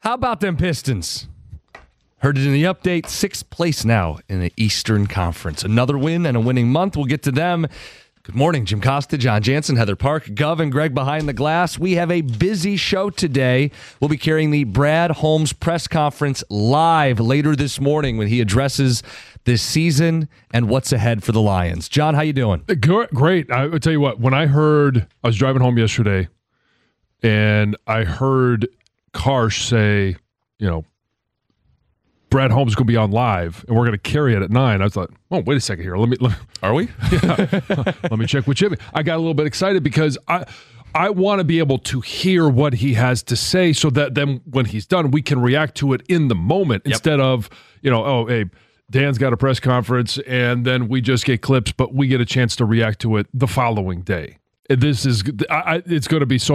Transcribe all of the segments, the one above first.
How about them Pistons? Heard it in the update. 6th place now in the Eastern Conference. Another win and a winning month. We'll get to them. Good morning, Jim Costa, John Jansen, Heather Park, Gov, and Greg behind the glass. We have a busy show today. We'll be carrying the Brad Holmes press conference live later this morning when he addresses this season and what's ahead for the Lions. John, how you doing? Great. I will tell you what, when I was driving home yesterday, and I heard Karsh say, Brad Holmes is going to be on live, and we're going to carry it at 9. I thought, oh, wait a second here. Are we? Yeah. Let me check with Jimmy. I got a little bit excited because I want to be able to hear what he has to say so that then when he's done, we can react to it in the moment instead of, oh, hey, Dan's got a press conference, and then we just get clips, but we get a chance to react to it the following day. This is it's going to be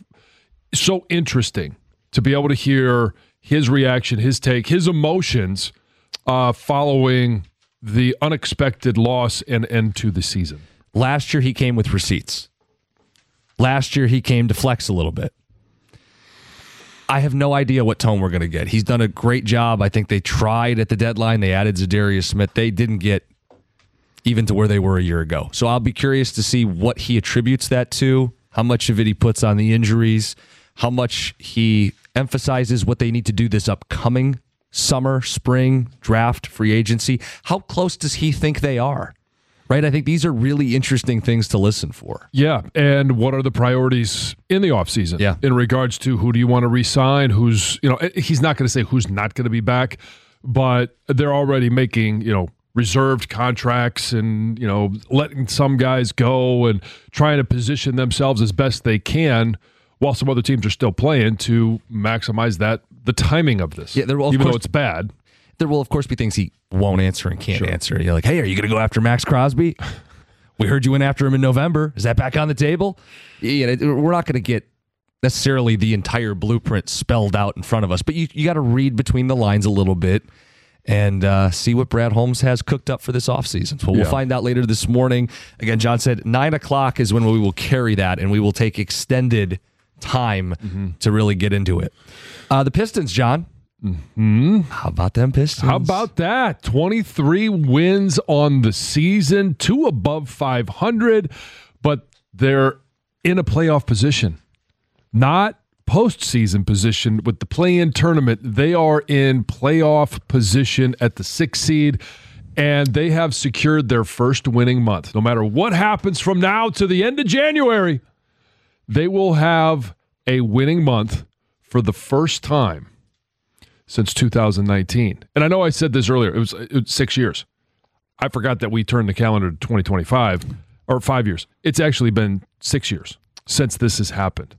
so interesting to be able to hear his reaction, his take, his emotions following the unexpected loss and end to the season. Last year, he came with receipts. Last year, he came to flex a little bit. I have no idea what tone we're going to get. He's done a great job. I think they tried at the deadline. They added Zadarius Smith. They didn't get even to where they were a year ago. So I'll be curious to see what he attributes that to, how much of it he puts on the injuries, how much he emphasizes what they need to do this upcoming summer, spring, draft, free agency. How close does he think they are? Right? I think these are really interesting things to listen for. Yeah, and what are the priorities in the offseason? Yeah. In regards to who do you want to re-sign, who's, he's not going to say who's not going to be back, but they're already making, reserved contracts and, letting some guys go and trying to position themselves as best they can while some other teams are still playing to maximize the timing of this. Yeah, even though it's bad. There will, of course, be things he won't answer and can't answer. You're like, hey, are you going to go after Max Crosby? We heard you went after him in November. Is that back on the table? We're not going to get necessarily the entire blueprint spelled out in front of us, but you got to read between the lines a little bit and see what Brad Holmes has cooked up for this offseason. So we'll find out later this morning. Again, John said 9 o'clock is when we will carry that, and we will take extended time to really get into it. The Pistons, John. Mm-hmm. How about them Pistons? How about that? 23 wins on the season, 2 above 500, but they're in a playoff position, not postseason position with the play-in tournament. They are in playoff position at the 6th seed, and they have secured their first winning month. No matter what happens from now to the end of January, they will have a winning month for the first time since 2019. And I know I said this earlier. It was 6 years. I forgot that we turned the calendar to 2025, or 5 years. It's actually been 6 years since this has happened.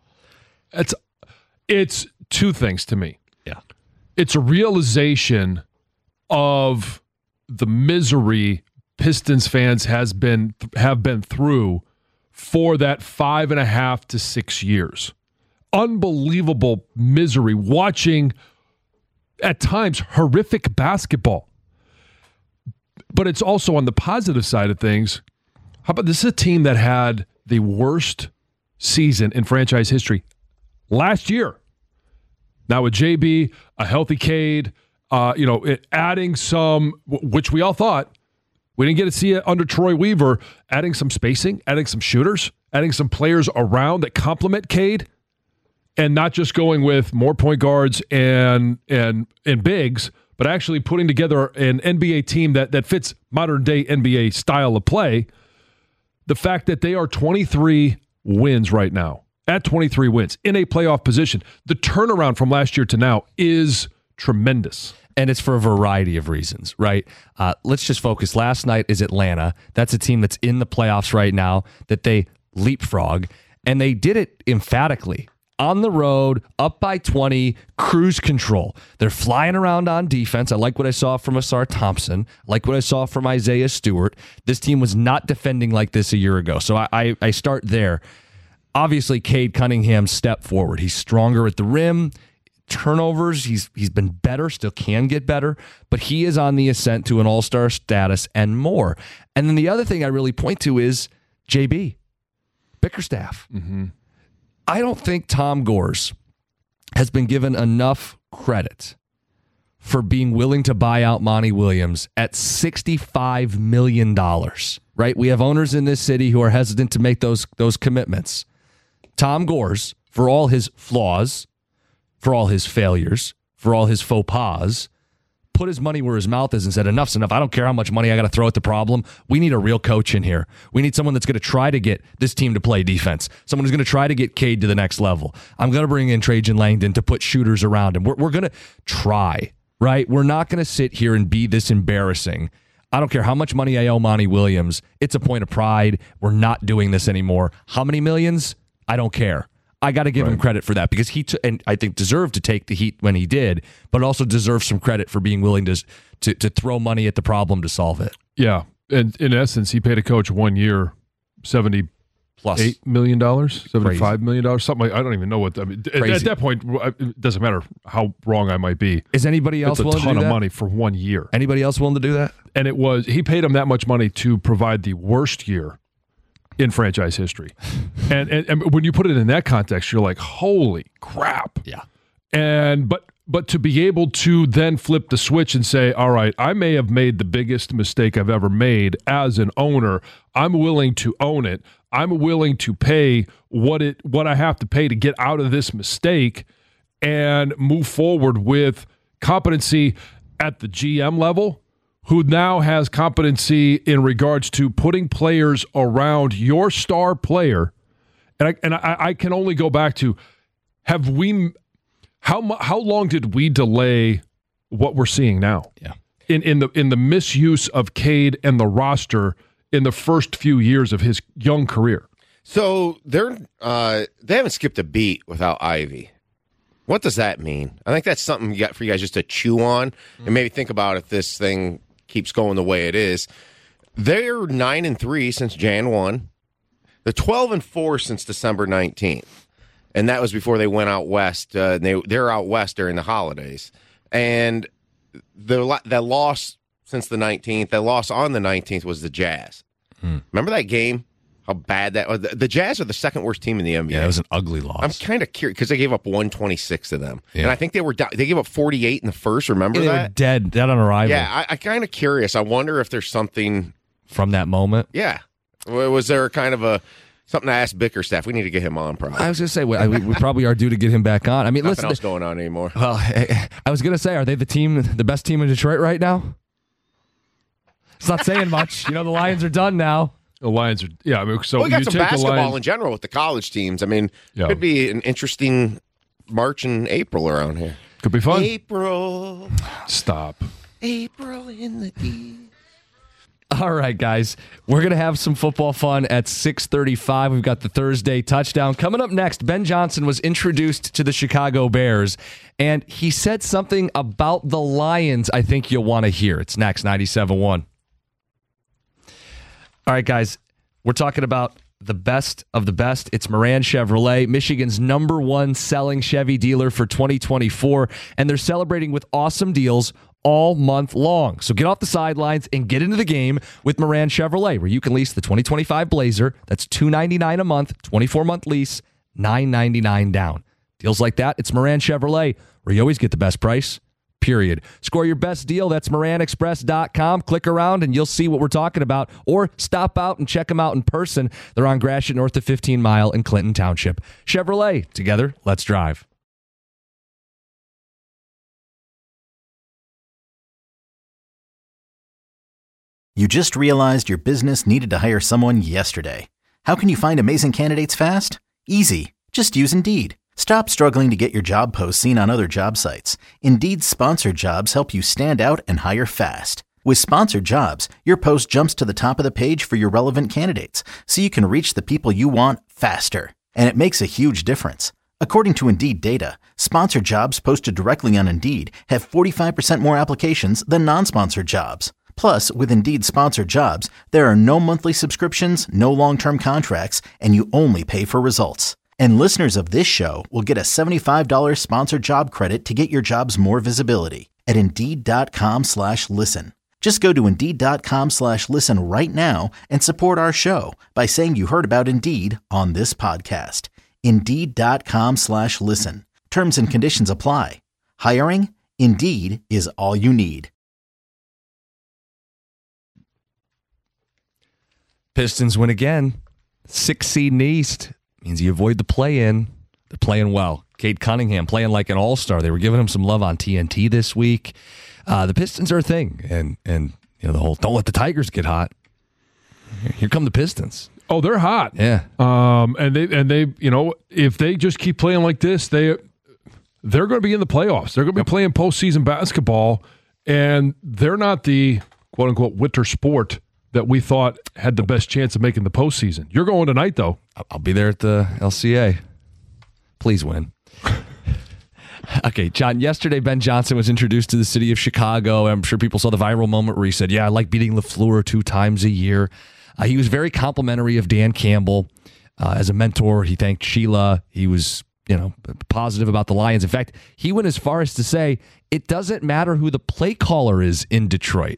It's two things to me. Yeah. It's a realization of the misery Pistons fans have been through for that 5.5 to 6 years. Unbelievable misery watching at times horrific basketball. But it's also on the positive side of things. How about this is a team that had the worst season in franchise history last year. Now with JB, a healthy Cade, adding some, which we all thought, we didn't get to see it under Troy Weaver, adding some spacing, adding some shooters, adding some players around that complement Cade, and not just going with more point guards and bigs, but actually putting together an NBA team that fits modern-day NBA style of play. The fact that they are 23 wins right now, at 23 wins, in a playoff position, the turnaround from last year to now is tremendous. And it's for a variety of reasons, right? Let's just focus. Last night is Atlanta. That's a team that's in the playoffs right now that they leapfrog, and they did it emphatically. On the road, up by 20, cruise control. They're flying around on defense. I like what I saw from Asar Thompson. I like what I saw from Isaiah Stewart. This team was not defending like this a year ago. So I start there. Obviously, Cade Cunningham stepped forward. He's stronger at the rim. Turnovers, he's been better, still can get better, but he is on the ascent to an all-star status and more. And then the other thing I really point to is JB, Bickerstaff. Mm-hmm. I don't think Tom Gores has been given enough credit for being willing to buy out Monty Williams at $65 million, right? We have owners in this city who are hesitant to make those commitments. Tom Gores, for all his flaws, for all his failures, for all his faux pas, put his money where his mouth is and said, enough's enough. I don't care how much money I got to throw at the problem. We need a real coach in here. We need someone that's going to try to get this team to play defense. Someone who's going to try to get Cade to the next level. I'm going to bring in Trajan Langdon to put shooters around him. We're going to try, right? We're not going to sit here and be this embarrassing. I don't care how much money I owe Monty Williams. It's a point of pride. We're not doing this anymore. How many millions? I don't care. I got to give him credit for that because he and I think deserved to take the heat when he did, but also deserves some credit for being willing to throw money at the problem to solve it. Yeah, and in essence, he paid a coach 1 year, $78 million, $75 million, something like. I don't even know what. I mean, at that point, it doesn't matter how wrong I might be. Is anybody else willing to do that? It's a ton of money for 1 year. Anybody else willing to do that? And he paid him that much money to provide the worst year in franchise history. And when you put it in that context, you're like, holy crap. Yeah. And but to be able to then flip the switch and say, all right, I may have made the biggest mistake I've ever made as an owner. I'm willing to own it. I'm willing to pay what I have to pay to get out of this mistake and move forward with competency at the GM level, who now has competency in regards to putting players around your star player. And I can only go back to, how long did we delay what we're seeing now? Yeah. In the misuse of Cade and the roster in the first few years of his young career. So they haven't skipped a beat without Ivy. What does that mean? I think that's something for you guys just to chew on and maybe think about if this thing keeps going the way it is. They're 9-3 since Jan 1. They're 12-4 since December 19th. And that was before they went out west. They're out west during the holidays. And that loss since the 19th, that loss on the 19th was the Jazz. Remember that game? How bad that was? The Jazz are the second worst team in the NBA. Yeah, it was an ugly loss. I'm kind of curious because they gave up 126 to them. Yeah. And I think they gave up 48 in the first. Remember they that? Were dead on arrival. Yeah, I kind of curious. I wonder if there's something from that moment. Yeah. Was there kind of something to ask Bickerstaff? We need to get him on, probably. I was going to say, we probably are due to get him back on. I mean, nothing else going on anymore. Well, I was going to say, are they the best team in Detroit right now? It's not saying much. The Lions are done now. The Lions are, yeah. I mean, so we got some basketball in general with the college teams. I mean, could be an interesting March and April around here. Could be fun. April. Stop. April in the East. All right, guys. We're going to have some football fun at 6:35. We've got the Thursday touchdown. Coming up next, Ben Johnson was introduced to the Chicago Bears, and he said something about the Lions I think you'll want to hear. It's next, 97.1. All right, guys, we're talking about the best of the best. It's Moran Chevrolet, Michigan's #1 selling Chevy dealer for 2024, and they're celebrating with awesome deals all month long. So get off the sidelines and get into the game with Moran Chevrolet, where you can lease the 2025 Blazer. That's $299 a month, 24-month lease, $999 down. Deals like that, it's Moran Chevrolet, where you always get the best price. Period. Score your best deal. That's MoranExpress.com. Click around and you'll see what we're talking about. Or stop out and check them out in person. They're on Gratiot north of 15 Mile in Clinton Township. Chevrolet. Together, let's drive. You just realized your business needed to hire someone yesterday. How can you find amazing candidates fast? Easy. Just use Indeed. Stop struggling to get your job posts seen on other job sites. Indeed's sponsored jobs help you stand out and hire fast. With sponsored jobs, your post jumps to the top of the page for your relevant candidates, so you can reach the people you want faster. And it makes a huge difference. According to Indeed data, sponsored jobs posted directly on Indeed have 45% more applications than non-sponsored jobs. Plus, with Indeed sponsored jobs, there are no monthly subscriptions, no long-term contracts, and you only pay for results. And listeners of this show will get a $75 sponsored job credit to get your jobs more visibility at Indeed.com/listen. Just go to Indeed.com/listen right now and support our show by saying you heard about Indeed on this podcast. Indeed.com/listen. Terms and conditions apply. Hiring? Indeed is all you need. Pistons win again. 6 seed in the East means you avoid the play-in. They're playing well. Cade Cunningham playing like an all-star. They were giving him some love on TNT this week. The Pistons are a thing, and you know the whole don't let the Tigers get hot. Here come the Pistons. Oh, they're hot. Yeah. And they you know, if they just keep playing like this, they're going to be in the playoffs. They're going to be playing postseason basketball, and they're not the quote unquote winter sport that we thought had the best chance of making the postseason. You're going tonight, though. I'll be there at the LCA. Please win. Okay, John, yesterday Ben Johnson was introduced to the city of Chicago. I'm sure people saw the viral moment where he said, yeah, I like beating LaFleur 2 times a year. He was very complimentary of Dan Campbell as a mentor. He thanked Sheila. He was, positive about the Lions. In fact, he went as far as to say, it doesn't matter who the play caller is in Detroit.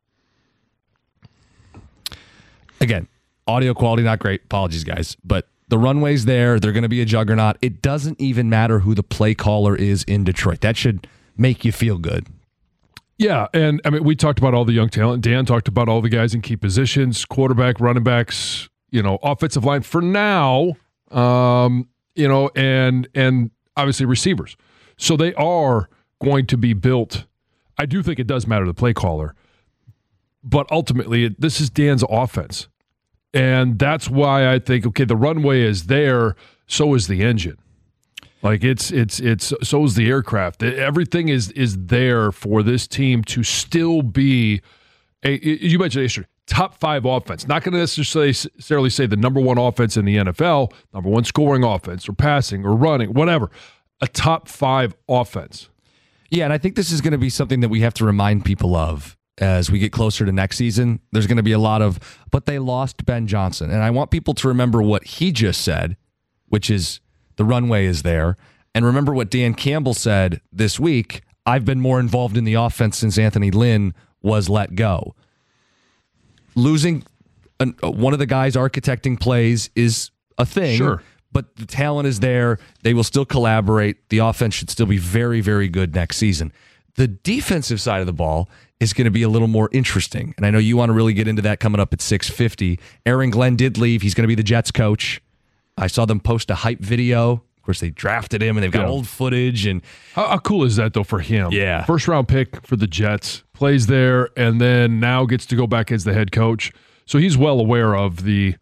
Again, audio quality not great. Apologies, guys. But the runway's there. They're going to be a juggernaut. It doesn't even matter who the play caller is in Detroit. That should make you feel good. Yeah, and I mean, we talked about all the young talent. Dan talked about all the guys in key positions, quarterback, running backs, offensive line for now, and obviously receivers. So they are going to be built. I do think it does matter the play caller, but ultimately this is Dan's offense. And that's why I think, okay, the runway is there, so is the engine. Like it's so is the aircraft. Everything is there for this team to still be you mentioned yesterday, top 5 offense. Not going to necessarily say the number 1 offense in the NFL, number 1 scoring offense or passing or running, whatever. A top 5 offense. Yeah, and I think this is going to be something that we have to remind people of as we get closer to next season. There's going to be a lot of, but they lost Ben Johnson. And I want people to remember what he just said, which is the runway is there. And remember what Dan Campbell said this week, I've been more involved in the offense since Anthony Lynn was let go. Losing one of the guys architecting plays is a thing. Sure. But the talent is there. They will still collaborate. The offense should still be very, very good next season. The defensive side of the ball is going to be a little more interesting. And I know you want to really get into that coming up at 6:50. Aaron Glenn did leave. He's going to be the Jets coach. I saw them post a hype video. Of course, they drafted him, and they've got old footage. And how cool is that, though, for him? Yeah. First-round pick for the Jets, plays there, and then now gets to go back as the head coach. So he's well aware of the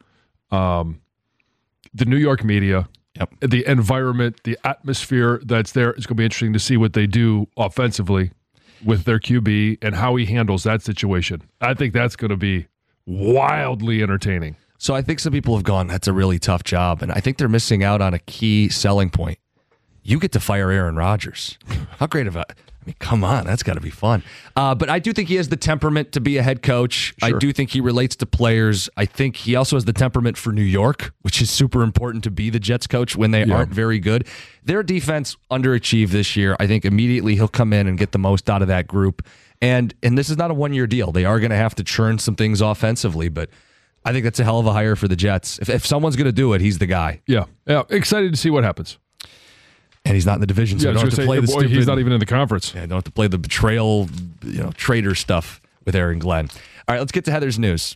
New York media, the environment, the atmosphere that's there. It's going to be interesting to see what they do offensively with their QB and how he handles that situation. I think that's going to be wildly entertaining. So I think some people have gone, that's a really tough job. And I think they're missing out on a key selling point. You get to fire Aaron Rodgers. How great of a... I mean, come on, that's got to be fun. But I do think he has the temperament to be a head coach. Sure. I do think he relates to players. I think he also has the temperament for New York, which is super important to be the Jets coach when they aren't very good. Their defense underachieved this year. I think immediately he'll come in and get the most out of that group. And this is not a one-year deal. They are going to have to churn some things offensively, but I think that's a hell of a hire for the Jets. If someone's going to do it, he's the guy. Yeah. Excited to see what happens. And he's not in the division, so don't have to play the stupid... He's not even in the conference. Yeah, don't have to play the betrayal, traitor stuff with Aaron Glenn. All right, let's get to Heather's news.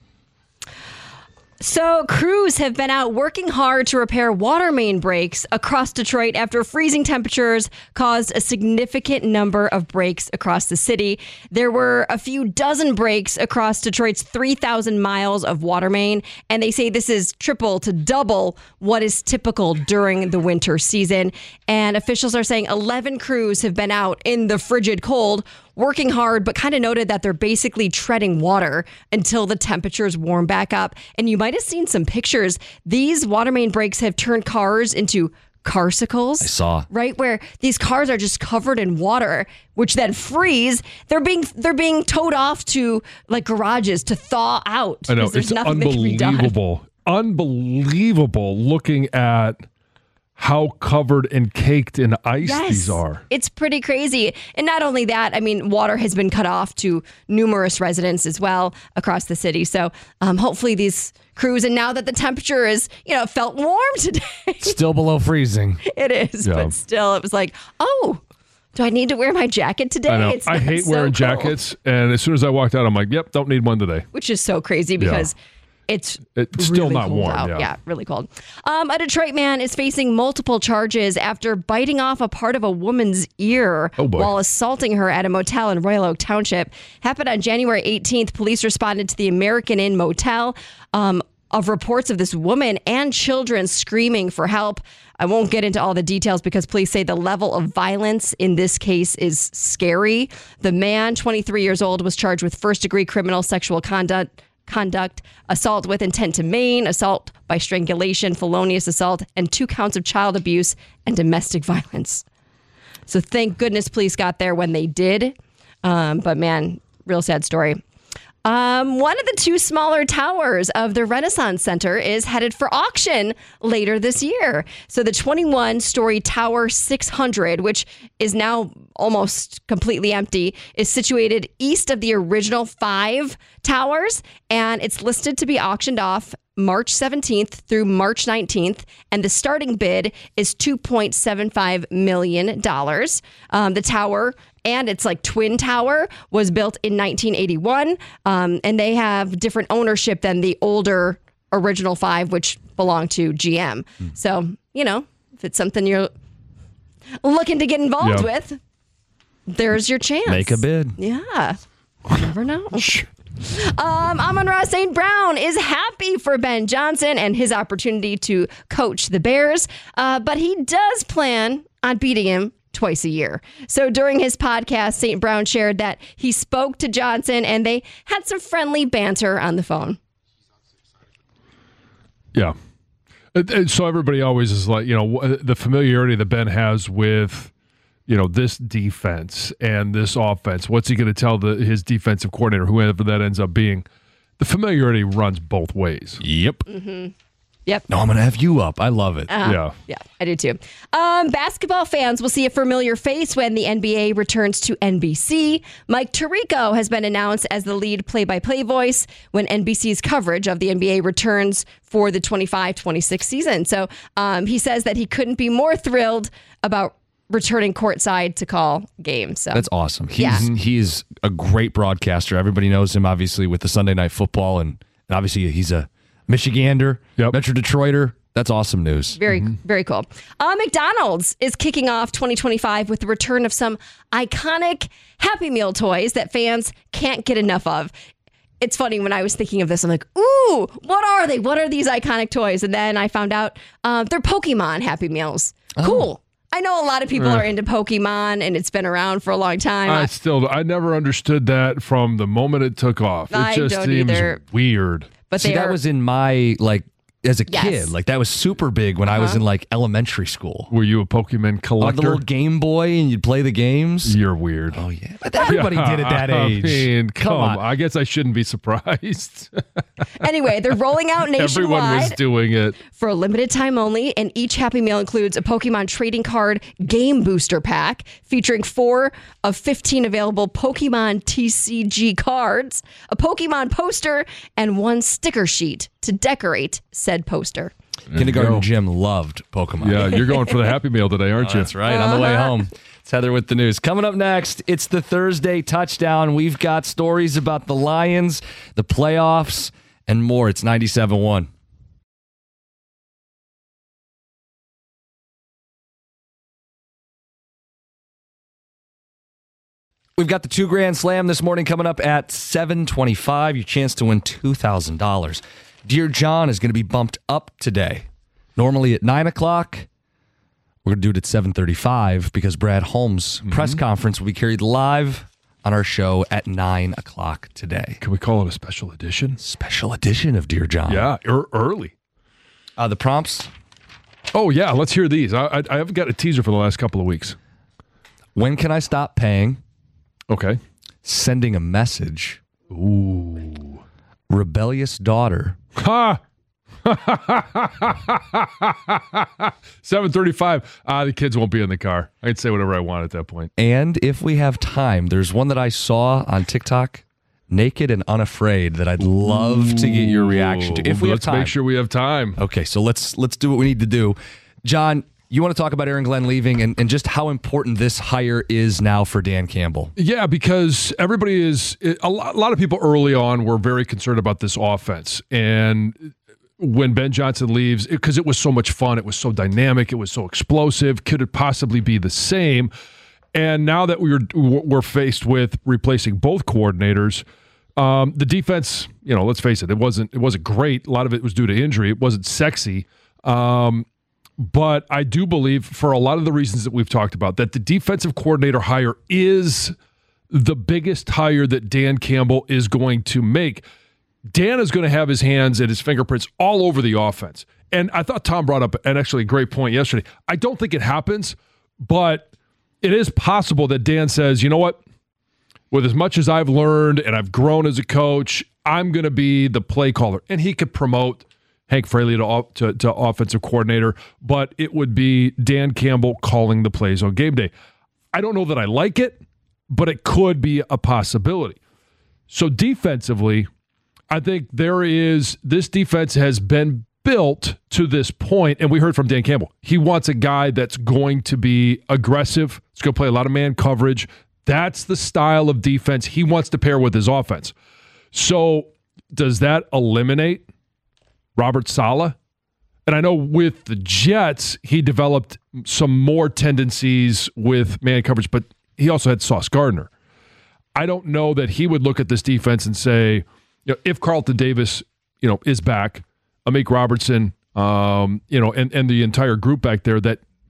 So crews have been out working hard to repair water main breaks across Detroit after freezing temperatures caused a significant number of breaks across the city. There were a few dozen breaks across Detroit's 3,000 miles of water main, and they say this is triple to double what is typical during the winter season. And officials are saying 11 crews have been out in the frigid cold working hard, but kind of noted that they're basically treading water until the temperatures warm back up. And you might have seen some pictures. These water main breaks have turned cars into carsicles. I saw. Right, where these cars are just covered in water, which then freeze. They're being towed off to like garages to thaw out. I know, it's unbelievable. Unbelievable looking at how covered and caked in ice these are. It's pretty crazy. And not only that, I mean, water has been cut off to numerous residents as well across the city. So hopefully these crews, and now that the temperature is, felt warm today. Still below freezing. It is, Yeah. but still, it was like, oh, do I need to wear my jacket today? I know. It's I hate so wearing cold. jackets, and as soon as I walked out, I'm like, yep, don't need one today. Which is so crazy because it's still really not cold warm. out. Yeah. Really cold. A Detroit man is facing multiple charges after biting off a part of a woman's ear Oh, boy. while assaulting her at a motel in Royal Oak Township. Happened on January 18th. Police responded to the American Inn Motel of reports of this woman and children screaming for help. I won't get into all the details because police say the level of violence in this case is scary. The man, 23 years old, was charged with first-degree criminal sexual conduct, assault with intent to maim, assault by strangulation, felonious assault, and 2 counts of child abuse and domestic violence. So thank goodness police got there when they did. But man, real sad story. One of the 2 smaller towers of the Renaissance Center is headed for auction later this year. So the 21-story Tower 600, which is now almost completely empty, is situated east of the original 5 towers, and it's listed to be auctioned off March 17th through March 19th, and the starting bid is $2.75 million. The tower and its twin tower was built in 1981, and they have different ownership than the older original 5, which belonged to GM. So, if it's something you're looking to get involved with, there's your chance. Make a bid. Yeah. You never know. Amon-Ra St. Brown is happy for Ben Johnson and his opportunity to coach the Bears, but he does plan on beating him twice a year. So during his podcast, St. Brown shared that he spoke to Johnson and they had some friendly banter on the phone. Yeah. And so everybody always is like, the familiarity that Ben has with, this defense and this offense. What's he going to tell his defensive coordinator, whoever that ends up being? The familiarity runs both ways. Yep. Mm-hmm. Yep. No, I'm going to have you up. I love it. Yeah. Yeah, I do too. Basketball fans will see a familiar face when the NBA returns to NBC. Mike Tirico has been announced as the lead play-by-play voice when NBC's coverage of the NBA returns for the 25-26 season. So he says that he couldn't be more thrilled about returning courtside to call games. So That's awesome. He's a great broadcaster. Everybody knows him, obviously, with the Sunday Night Football, and obviously he's a Michigander, Metro Detroiter. That's awesome news. Very, very cool. McDonald's is kicking off 2025 with the return of some iconic Happy Meal toys that fans can't get enough of. It's funny, when I was thinking of this, I'm like, ooh, what are they? What are these iconic toys? And then I found out they're Pokemon Happy Meals. Cool. I know a lot of people are into Pokemon, and it's been around for a long time. I never understood that from the moment it took off. It I just don't seems either. weird. But See, that was in my, as a Yes. kid. That was super big when I was in, elementary school. Were you a Pokemon On collector? the little Game Boy, and you'd play the games. You're weird. Oh, yeah. But everybody did at that age. I mean, Come on. I guess I shouldn't be surprised. Anyway, they're rolling out Everyone was nationwide doing it. for a limited time only, and each Happy Meal includes a Pokemon trading card game booster pack featuring 4 of 15 available Pokemon TCG cards, a Pokemon poster, and 1 sticker sheet to decorate said poster. Kindergarten go. Jim loved Pokemon. Yeah, you're going for the Happy Meal today, aren't you? That's right. On the way home. It's Heather with the news. Coming up next, it's the Thursday touchdown. We've got stories about the Lions, the playoffs, and more. It's 97.1. We've got the $2,000 Slam this morning coming up at 7:25. Your chance to win $2,000. Dear John is going to be bumped up today. Normally at 9 o'clock. We're going to do it at 7:35 because Brad Holmes' press conference will be carried live on our show at 9 o'clock today. Can we call it a special edition? Special edition of Dear John. Yeah, early. The prompts. Oh, yeah, let's hear these. I haven't got a teaser for the last couple of weeks. When can I stop paying? Okay. Sending a message. Ooh. Rebellious daughter. Ha! 7:35. The kids won't be in the car. I can say whatever I want at that point. And if we have time, there's one that I saw on TikTok, Naked and Unafraid, that I'd love to get your reaction to. If we have time. Let's make sure we have time. Okay, so let's do what we need to do. John, you want to talk about Aaron Glenn leaving and just how important this hire is now for Dan Campbell? Yeah, because everybody is a lot of people early on were very concerned about this offense. And when Ben Johnson leaves, because it was so much fun, it was so dynamic, it was so explosive, could it possibly be the same? And now that we're faced with replacing both coordinators, the defense, let's face it, it wasn't great. A lot of it was due to injury. It wasn't sexy. But I do believe, for a lot of the reasons that we've talked about, that the defensive coordinator hire is the biggest hire that Dan Campbell is going to make. Dan is going to have his hands and his fingerprints all over the offense. And I thought Tom brought up actually a great point yesterday. I don't think it happens, but it is possible that Dan says, you know what? With as much as I've learned and I've grown as a coach, I'm going to be the play caller. And he could promote Hank Fraley to offensive coordinator, but it would be Dan Campbell calling the plays on game day. I don't know that I like it, but it could be a possibility. So defensively, I think this defense has been built to this point, and we heard from Dan Campbell. He wants a guy that's going to be aggressive. He's going to play a lot of man coverage. That's the style of defense he wants to pair with his offense. So does that eliminate Robert Saleh? And I know with the Jets, he developed some more tendencies with man coverage, but he also had Sauce Gardner. I don't know that he would look at this defense and say, if Carlton Davis, is back, Amik Robertson, and the entire group back there,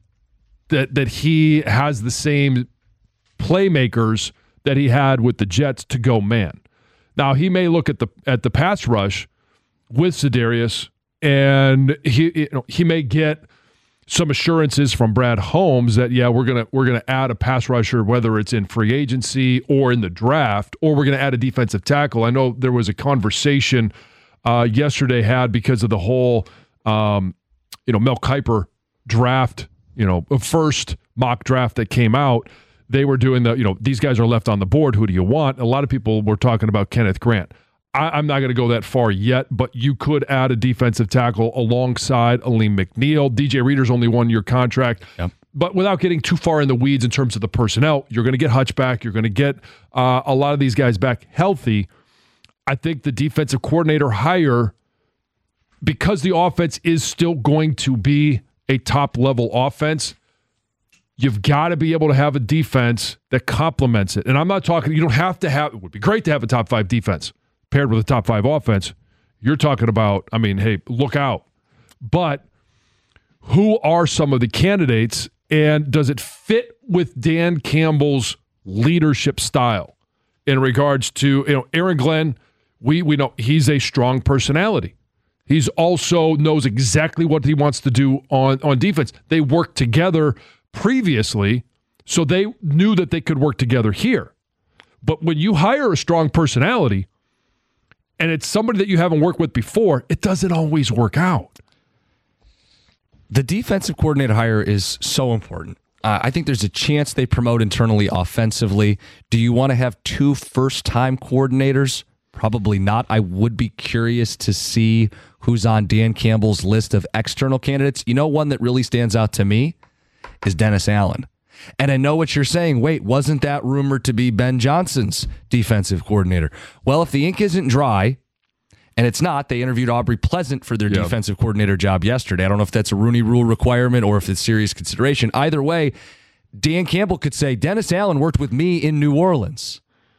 that he has the same playmakers that he had with the Jets to go man. Now he may look at the pass rush with Za'Darius, and he may get some assurances from Brad Holmes that we're gonna add a pass rusher, whether it's in free agency or in the draft, or we're gonna add a defensive tackle. I know there was a conversation yesterday had because of the whole Mel Kiper draft, first mock draft that came out. They were doing these guys are left on the board. Who do you want? A lot of people were talking about Kenneth Grant. I'm not going to go that far yet, but you could add a defensive tackle alongside Aleem McNeil. DJ Reader's only 1-year contract. Yep. But without getting too far in the weeds in terms of the personnel, you're going to get Hutch back. You're going to get a lot of these guys back healthy. I think the defensive coordinator hire, because the offense is still going to be a top-level offense, you've got to be able to have a defense that complements it. And I'm not talking, you don't have to have, it would be great to have a top 5 defense paired with a top 5 offense. You're talking about, hey, look out. But who are some of the candidates, and does it fit with Dan Campbell's leadership style in regards to, Aaron Glenn? We know he's a strong personality. He's also knows exactly what he wants to do on defense. They worked together previously, so they knew that they could work together here. But when you hire a strong personality, and it's somebody that you haven't worked with before, it doesn't always work out. The defensive coordinator hire is so important. I think there's a chance they promote internally offensively. Do you want to have 2 first-time coordinators? Probably not. I would be curious to see who's on Dan Campbell's list of external candidates. One that really stands out to me is Dennis Allen. And I know what you're saying. Wait, wasn't that rumored to be Ben Johnson's defensive coordinator? Well, if the ink isn't dry, and it's not, they interviewed Aubrey Pleasant for their defensive coordinator job yesterday. I don't know if that's a Rooney Rule requirement or if it's serious consideration. Either way, Dan Campbell could say, Dennis Allen worked with me in New Orleans.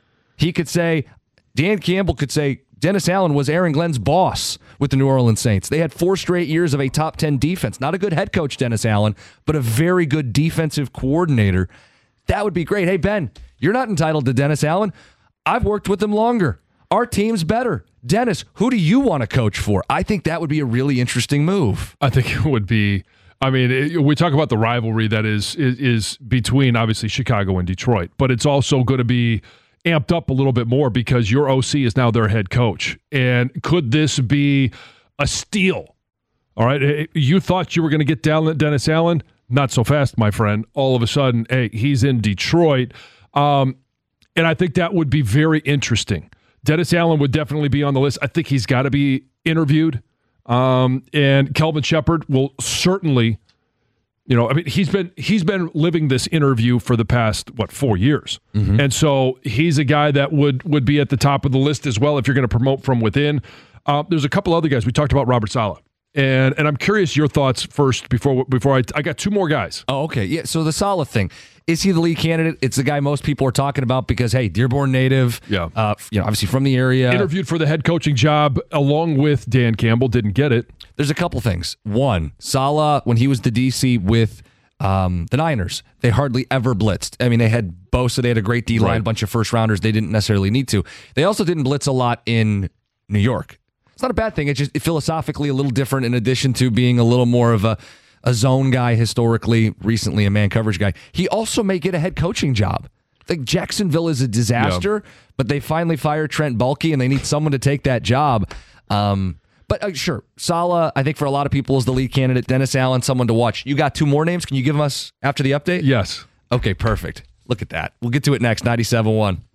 Dan Campbell could say, Dennis Allen was Aaron Glenn's boss with the New Orleans Saints. They had 4 straight years of a top 10 defense. Not a good head coach, Dennis Allen, but a very good defensive coordinator. That would be great. Hey, Ben, you're not entitled to Dennis Allen. I've worked with him longer. Our team's better. Dennis, who do you want to coach for? I think that would be a really interesting move. I think it would be. We talk about the rivalry that is between, obviously, Chicago and Detroit, but it's also going to be amped up a little bit more because your OC is now their head coach. And could this be a steal All right, you thought you were going to get Dennis Allen? Not so fast, my friend. All of a sudden, hey, he's in Detroit. And I think that would be very interesting. Dennis Allen would definitely be on the list. I think he's got to be interviewed. And Kelvin Shepherd will certainly, he's been living this interview for the past, 4 years. Mm-hmm. And so he's a guy that would be at the top of the list as well if you're going to promote from within. There's a couple other guys. We talked about Robert Saleh. And I'm curious your thoughts first before I got two more guys. Oh, okay. Yeah, so the Saleh thing. Is he the lead candidate? It's the guy most people are talking about because, hey, Dearborn native, obviously from the area. Interviewed for the head coaching job along with Dan Campbell, didn't get it. There's a couple things. One, Saleh, when he was the DC with the Niners, they hardly ever blitzed. I mean, they had Bosa, they had a great D-line, Right. a bunch of first-rounders. They didn't necessarily need to. They also didn't blitz a lot in New York. It's not a bad thing. It's just philosophically a little different in addition to being a little more of a zone guy historically, recently a man coverage guy. He also may get a head coaching job. I think Jacksonville is a disaster, but they finally fired Trent Baalke and they need someone to take that job. But sure, Saleh, I think for a lot of people is the lead candidate. Dennis Allen, someone to watch. You got two more names. Can you give them us after the update? Yes. Okay, perfect. Look at that. We'll get to it next. 97.1.